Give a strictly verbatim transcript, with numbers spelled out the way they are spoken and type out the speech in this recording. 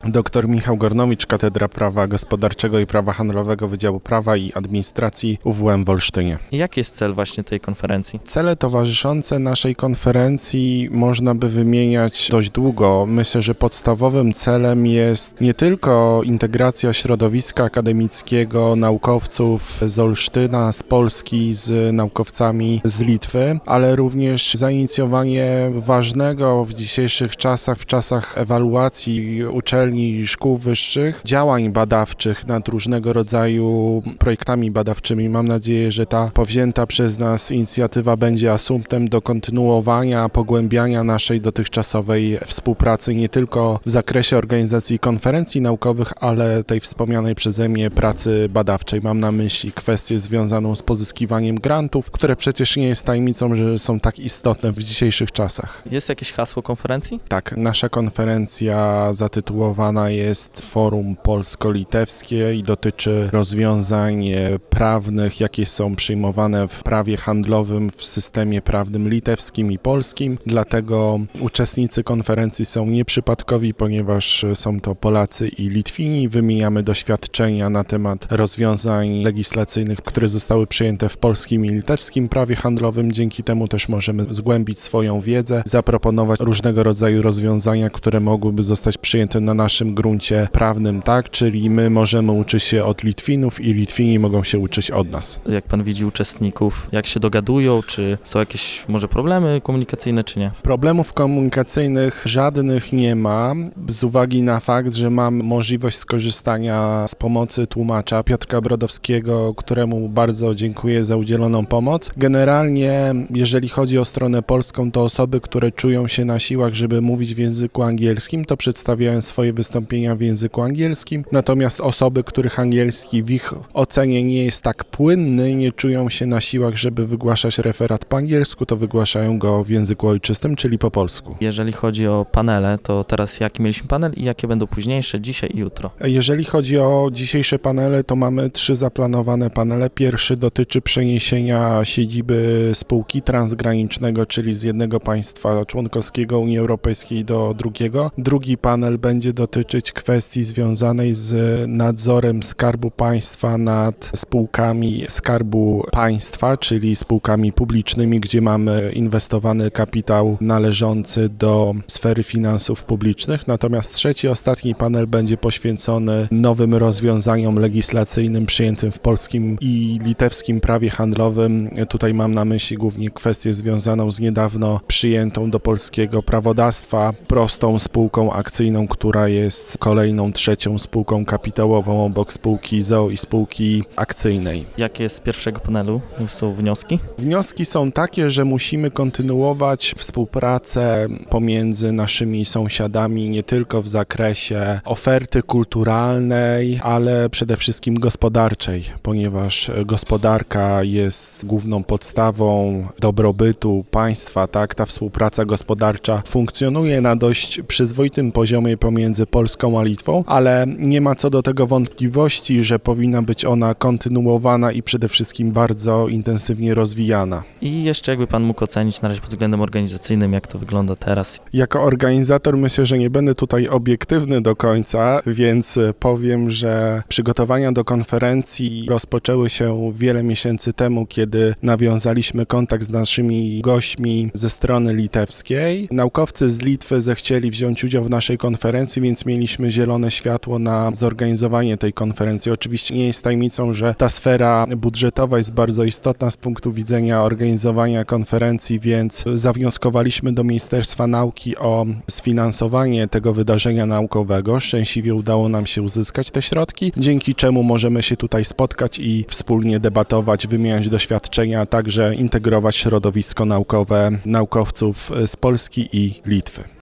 Dr Michał Gornowicz, Katedra Prawa Gospodarczego i Prawa Handlowego Wydziału Prawa i Administracji U W M w Olsztynie. Jaki jest cel właśnie tej konferencji? Cele towarzyszące naszej konferencji można by wymieniać dość długo. Myślę, że podstawowym celem jest nie tylko integracja środowiska akademickiego, naukowców z Olsztyna, z Polski, z naukowcami z Litwy, ale również zainicjowanie ważnego w dzisiejszych czasach, w czasach ewaluacji uczelni i szkół wyższych, działań badawczych nad różnego rodzaju projektami badawczymi. Mam nadzieję, że ta powzięta przez nas inicjatywa będzie asumptem do kontynuowania, pogłębiania naszej dotychczasowej współpracy nie tylko w zakresie organizacji konferencji naukowych, ale tej wspomnianej przeze mnie pracy badawczej. Mam na myśli kwestię związaną z pozyskiwaniem grantów, które przecież nie jest tajemnicą, że są tak istotne w dzisiejszych czasach. Jest jakieś hasło konferencji? Tak, nasza konferencja zatytułowana jest Forum Polsko-Litewskie i dotyczy rozwiązań prawnych, jakie są przyjmowane w prawie handlowym, w systemie prawnym litewskim i polskim. Dlatego uczestnicy konferencji są nieprzypadkowi, ponieważ są to Polacy i Litwini. Wymieniamy doświadczenia na temat rozwiązań legislacyjnych, które zostały przyjęte w polskim i litewskim prawie handlowym. Dzięki temu też możemy zgłębić swoją wiedzę, zaproponować różnego rodzaju rozwiązania, które mogłyby zostać przyjęte na naszym gruncie prawnym, tak? Czyli my możemy uczyć się od Litwinów i Litwini mogą się uczyć od nas. Jak pan widzi uczestników, jak się dogadują, czy są jakieś może problemy komunikacyjne, czy nie? Problemów komunikacyjnych żadnych nie ma, z uwagi na fakt, że mam możliwość skorzystania z pomocy tłumacza Piotrka Brodowskiego, któremu bardzo dziękuję za udzieloną pomoc. Generalnie, jeżeli chodzi o stronę polską, to osoby, które czują się na siłach, żeby mówić w języku angielskim, to przedstawiają swoje wystąpienia w języku angielskim, natomiast osoby, których angielski w ich ocenie nie jest tak płynny, nie czują się na siłach, żeby wygłaszać referat po angielsku, to wygłaszają go w języku ojczystym, czyli po polsku. Jeżeli chodzi o panele, to teraz jaki mieliśmy panel i jakie będą późniejsze, dzisiaj i jutro? Jeżeli chodzi o dzisiejsze panele, to mamy trzy zaplanowane panele. Pierwszy dotyczy przeniesienia siedziby spółki transgranicznego, czyli z jednego państwa członkowskiego Unii Europejskiej do drugiego. Drugi panel będzie dotyczyć kwestii związanej z nadzorem Skarbu Państwa nad spółkami Skarbu Państwa, czyli spółkami publicznymi, gdzie mamy inwestowany kapitał należący do sfery finansów publicznych. Natomiast trzeci, ostatni panel będzie poświęcony nowym rozwiązaniom legislacyjnym przyjętym w polskim i litewskim prawie handlowym. Tutaj mam na myśli głównie kwestię związaną z niedawno przyjętą do polskiego prawodawstwa prostą spółką akcyjną, która jest kolejną, trzecią spółką kapitałową obok spółki z o o i spółki akcyjnej. Jakie jest z pierwszego panelu? Już są wnioski? Wnioski są takie, że musimy kontynuować współpracę pomiędzy naszymi sąsiadami nie tylko w zakresie oferty kulturalnej, ale przede wszystkim gospodarczej, ponieważ gospodarka jest główną podstawą dobrobytu państwa, tak? Ta współpraca gospodarcza funkcjonuje na dość przyzwoitym poziomie pomiędzy Polską a Litwą, ale nie ma co do tego wątpliwości, że powinna być ona kontynuowana i przede wszystkim bardzo intensywnie rozwijana. I jeszcze jakby pan mógł ocenić na razie pod względem organizacyjnym, jak to wygląda teraz? Jako organizator myślę, że nie będę tutaj obiektywny do końca, więc powiem, że przygotowania do konferencji rozpoczęły się wiele miesięcy temu, kiedy nawiązaliśmy kontakt z naszymi gośćmi ze strony litewskiej. Naukowcy z Litwy zechcieli wziąć udział w naszej konferencji, więc mieliśmy zielone światło na zorganizowanie tej konferencji. Oczywiście nie jest tajemnicą, że ta sfera budżetowa jest bardzo istotna z punktu widzenia organizowania konferencji, więc zawnioskowaliśmy do Ministerstwa Nauki o sfinansowanie tego wydarzenia naukowego. Szczęśliwie udało nam się uzyskać te środki, dzięki czemu możemy się tutaj spotkać i wspólnie debatować, wymieniać doświadczenia, a także integrować środowisko naukowe naukowców z Polski i Litwy.